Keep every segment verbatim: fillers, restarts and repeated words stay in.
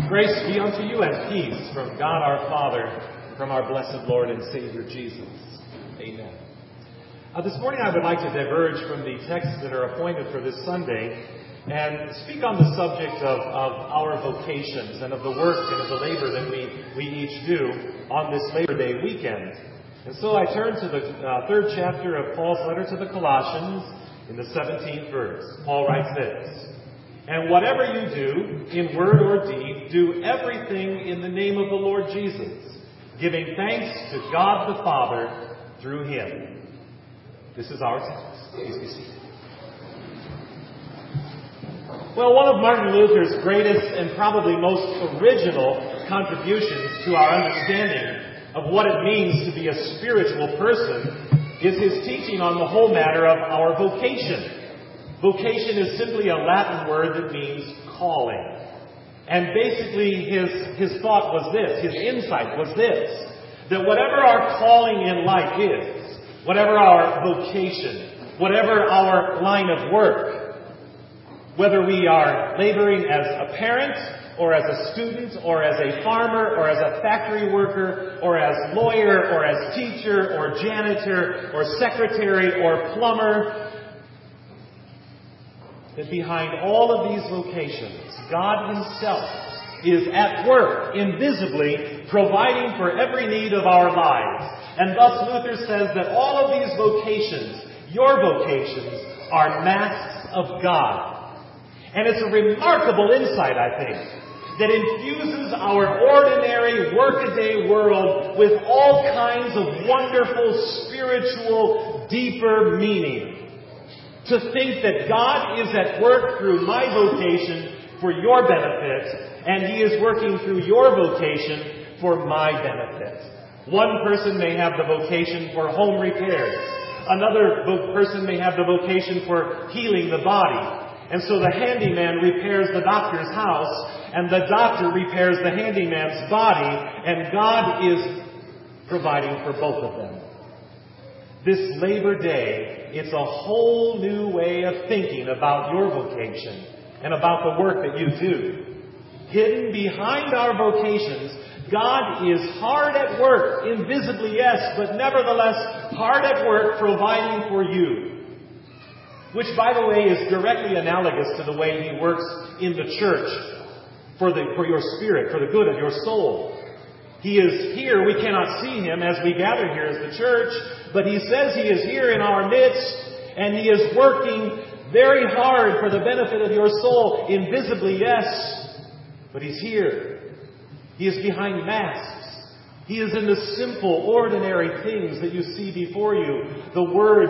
Grace be unto you and peace from God our Father, from our blessed Lord and Savior Jesus. Amen. Uh, this morning I would like to diverge from the texts that are appointed for this Sunday and speak on the subject of, of our vocations and of the work and of the labor that we, we each do on this Labor Day weekend. And so I turn to the uh, third chapter of Paul's letter to the Colossians in the seventeenth verse. Paul writes this: "And whatever you do, in word or deed, do everything in the name of the Lord Jesus, giving thanks to God the Father through Him." This is our text. Please be seated. Well, one of Martin Luther's greatest and probably most original contributions to our understanding of what it means to be a spiritual person is his teaching on the whole matter of our vocation. Vocation is simply a Latin word that means calling. And basically his, his thought was this, his insight was this, that whatever our calling in life is, whatever our vocation, whatever our line of work, whether we are laboring as a parent, or as a student, or as a farmer, or as a factory worker, or as lawyer, or as teacher, or janitor, or secretary, or plumber, that behind all of these vocations, God Himself is at work, invisibly, providing for every need of our lives. And thus Luther says that all of these vocations, your vocations, are masks of God. And it's a remarkable insight, I think, that infuses our ordinary workaday world with all kinds of wonderful, spiritual, deeper meaning. To think that God is at work through my vocation for your benefit, and He is working through your vocation for my benefit. One person may have the vocation for home repairs. Another vo- person may have the vocation for healing the body. And so the handyman repairs the doctor's house, and the doctor repairs the handyman's body, and God is providing for both of them. This Labor Day, it's a whole new way of thinking about your vocation and about the work that you do. Hidden behind our vocations, God is hard at work, invisibly, yes, but nevertheless hard at work providing for you. Which, by the way, is directly analogous to the way He works in the church for the for your spirit, for the good of your soul. He is here. We cannot see Him as we gather here as the church, but He says He is here in our midst, and He is working very hard for the benefit of your soul, invisibly, yes, but He's here. He is behind masks. He is in the simple, ordinary things that you see before you, the words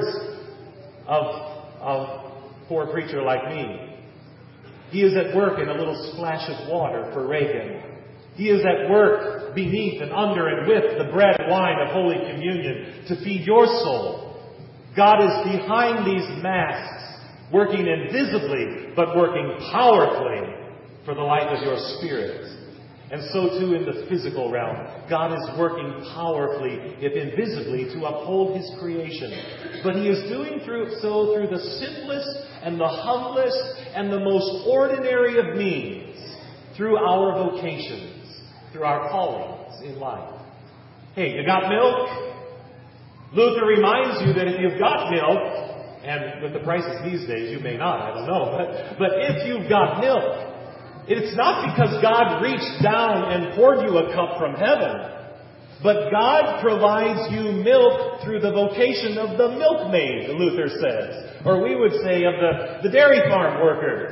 of of poor preacher like me. He is at work in a little splash of water for Reagan. He is at work beneath and under and with the bread and wine of Holy Communion to feed your soul. God is behind these masks, working invisibly, but working powerfully for the life of your spirit. And so too in the physical realm, God is working powerfully, if invisibly, to uphold His creation. But He is doing through, so through the simplest and the humblest and the most ordinary of means, through our vocations, through our callings in life. Hey, you got milk? Luther reminds you that if you've got milk, and with the prices these days you may not, I don't know, but, but if you've got milk, it's not because God reached down and poured you a cup from heaven, but God provides you milk through the vocation of the milkmaid, Luther says. Or we would say of the, the dairy farm workers.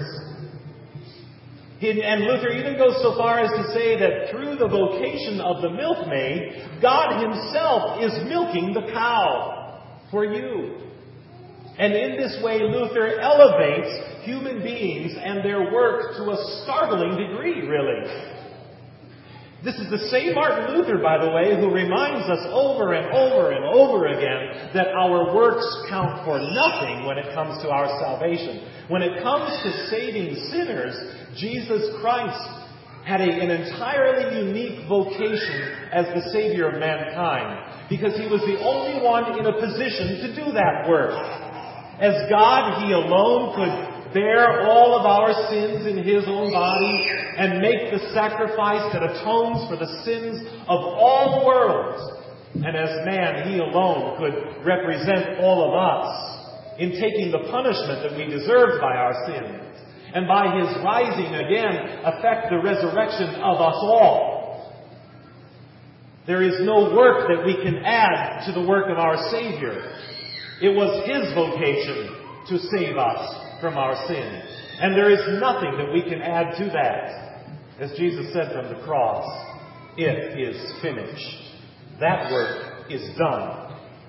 And Luther even goes so far as to say that through the vocation of the milkmaid, God Himself is milking the cow for you. And in this way, Luther elevates human beings and their work to a startling degree, really. This is the same Martin Luther, by the way, who reminds us over and over and over again that our works count for nothing when it comes to our salvation. When it comes to saving sinners, Jesus Christ had a, an entirely unique vocation as the Savior of mankind, because He was the only one in a position to do that work. As God, He alone could bear all of our sins in His own body and make the sacrifice that atones for the sins of all the world. And as man, He alone could represent all of us in taking the punishment that we deserved by our sins, and by His rising again effect the resurrection of us all. There is no work that we can add to the work of our Savior. It was His vocation to save us from our sins. And there is nothing that we can add to that. As Jesus said from the cross, it is finished. That work is done.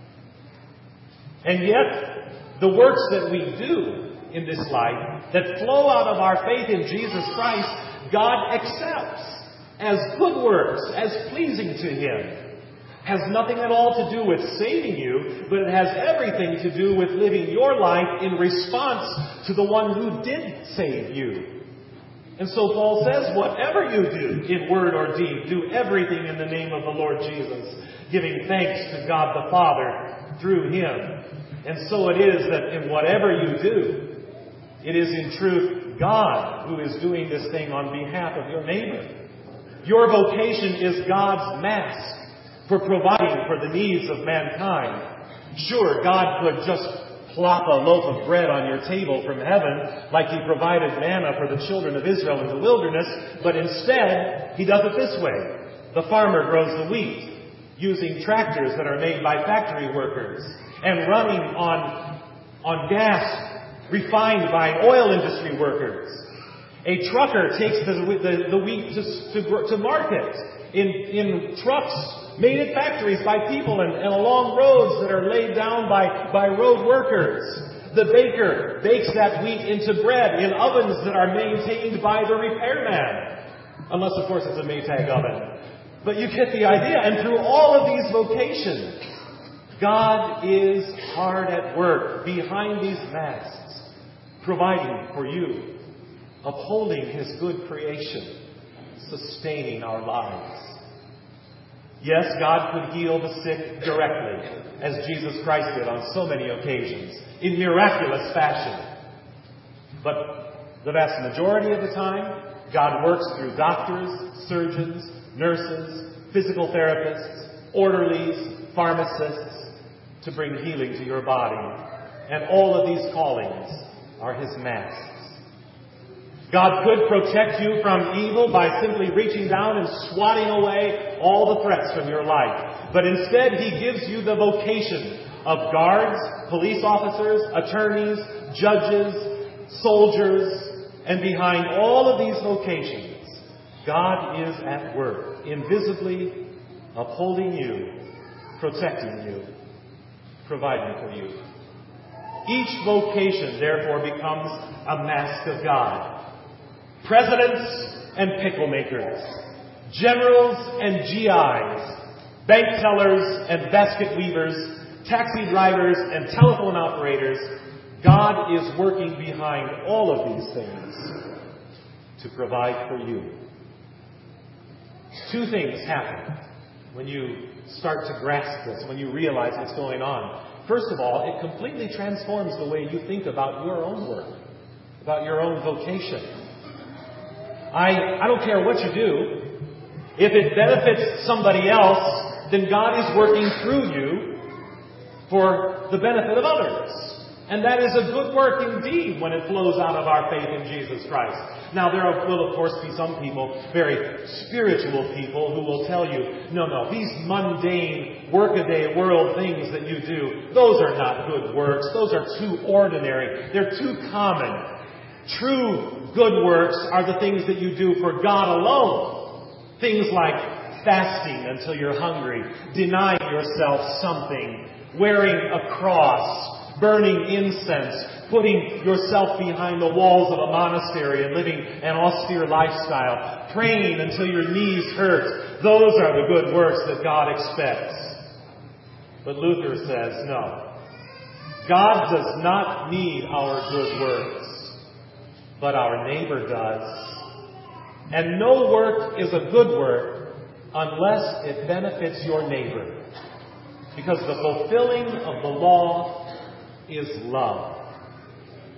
And yet, the works that we do in this life, that flow out of our faith in Jesus Christ, God accepts as good works, as pleasing to Him. Has nothing at all to do with saving you, but it has everything to do with living your life in response to the one who did save you. And so Paul says, whatever you do in word or deed, do everything in the name of the Lord Jesus, giving thanks to God the Father through Him. And so it is that in whatever you do, it is in truth God who is doing this thing on behalf of your neighbor. Your vocation is God's mask for providing for the needs of mankind. Sure, God could just plop a loaf of bread on your table from heaven like He provided manna for the children of Israel in the wilderness, but instead, He does it this way. The farmer grows the wheat using tractors that are made by factory workers and running on, on gas refined by oil industry workers. A trucker takes the, the, the wheat to, to, to market in, in trucks made at factories by people and, and along roads that are laid down by, by road workers. The baker bakes that wheat into bread in ovens that are maintained by the repairman. Unless, of course, it's a Maytag oven. But you get the idea. And through all of these vocations, God is hard at work behind these masks, providing for you, upholding His good creation, sustaining our lives. Yes, God could heal the sick directly, as Jesus Christ did on so many occasions, in miraculous fashion. But the vast majority of the time, God works through doctors, surgeons, nurses, physical therapists, orderlies, pharmacists, to bring healing to your body. And all of these callings are His masks. God could protect you from evil by simply reaching down and swatting away all the threats from your life. But instead, He gives you the vocation of guards, police officers, attorneys, judges, soldiers, and behind all of these vocations, God is at work, invisibly upholding you, protecting you, providing for you. Each vocation, therefore, becomes a mask of God. Presidents and pickle makers, generals and G Is, bank tellers and basket weavers, taxi drivers and telephone operators, God is working behind all of these things to provide for you. Two things happen when you start to grasp this, when you realize what's going on. First of all, it completely transforms the way you think about your own work, about your own vocation. I, I don't care what you do. If it benefits somebody else, then God is working through you for the benefit of others. And that is a good work indeed when it flows out of our faith in Jesus Christ. Now, there will, of course, be some people, very spiritual people, who will tell you, no, no, these mundane, workaday world things that you do, those are not good works. Those are too ordinary. They're too common. True good works are the things that you do for God alone. Things like fasting until you're hungry, denying yourself something, wearing a cross, burning incense, putting yourself behind the walls of a monastery and living an austere lifestyle, praying until your knees hurt. Those are the good works that God expects. But Luther says, no. God does not need our good works, but our neighbor does. And no work is a good work unless it benefits your neighbor. Because the fulfilling of the law is love.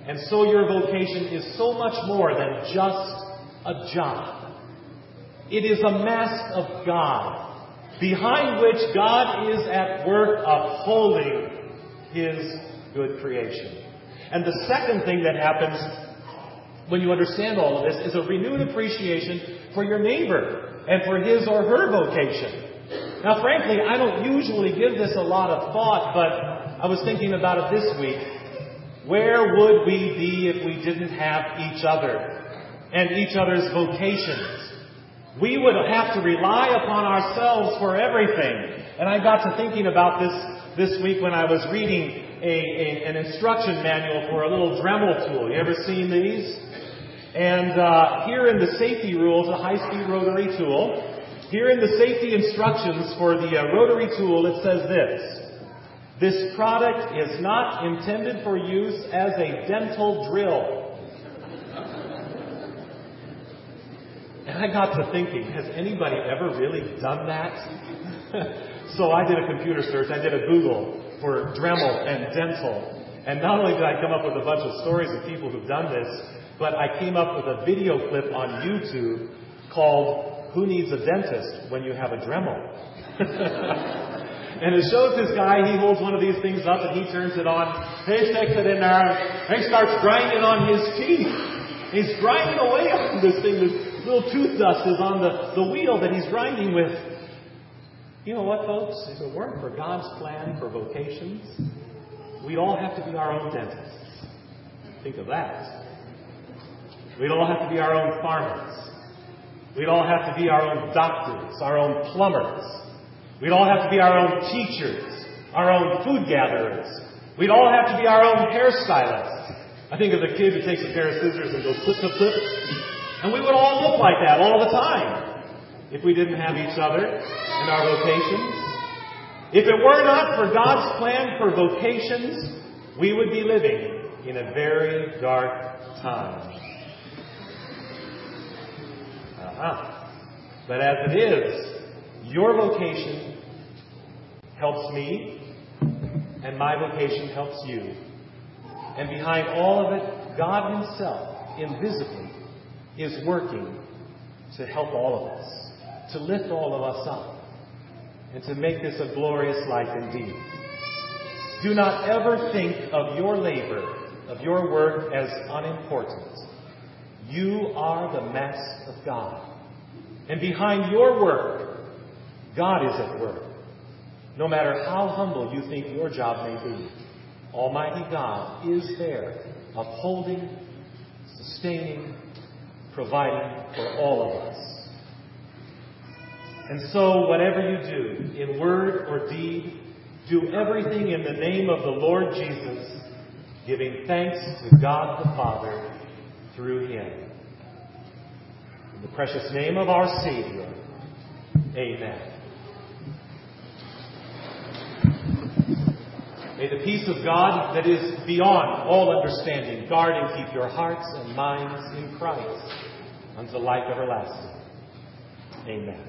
And so your vocation is so much more than just a job. It is a mask of God, behind which God is at work upholding His good creation. And the second thing that happens when you understand all of this is a renewed appreciation for your neighbor and for his or her vocation. Now, frankly, I don't usually give this a lot of thought, but I was thinking about it this week. Where would we be if we didn't have each other and each other's vocations? We would have to rely upon ourselves for everything. And I got to thinking about this this week when I was reading a, a, an instruction manual for a little Dremel tool. You ever seen these? And uh, here in the safety rules, a high-speed rotary tool, here in the safety instructions for the uh, rotary tool, it says this: this product is not intended for use as a dental drill. And I got to thinking, has anybody ever really done that? So I did a computer search, I did a Google for Dremel and dental. And not only did I come up with a bunch of stories of people who've done this, but I came up with a video clip on YouTube called "Who Needs a Dentist When You Have a Dremel?" And it shows this guy, he holds one of these things up and he turns it on. He sticks it in there and he starts grinding on his teeth. He's grinding away on this thing. This little tooth dust is on the, the wheel that he's grinding with. You know what, folks? If it weren't for God's plan for vocations, we'd all have to be our own dentists. Think of that. We'd all have to be our own farmers. We'd all have to be our own doctors, our own plumbers. We'd all have to be our own teachers, our own food gatherers. We'd all have to be our own hairstylists. I think of the kid who takes a pair of scissors and goes clip, clip, clip. And we would all look like that all the time if we didn't have each other in our vocations. If it were not for God's plan for vocations, we would be living in a very dark time. Uh-huh. But as it is, your vocation helps me, and my vocation helps you. And behind all of it, God Himself, invisibly, is working to help all of us, to lift all of us up, and to make this a glorious life indeed. Do not ever think of your labor, of your work as unimportant. You are the mask of God. And behind your work, God is at work. No matter how humble you think your job may be, Almighty God is there, upholding, sustaining, providing for all of us. And so, whatever you do, in word or deed, do everything in the name of the Lord Jesus, giving thanks to God the Father through Him. In the precious name of our Savior, amen. May the peace of God that is beyond all understanding guard and keep your hearts and minds in Christ unto life everlasting. Amen.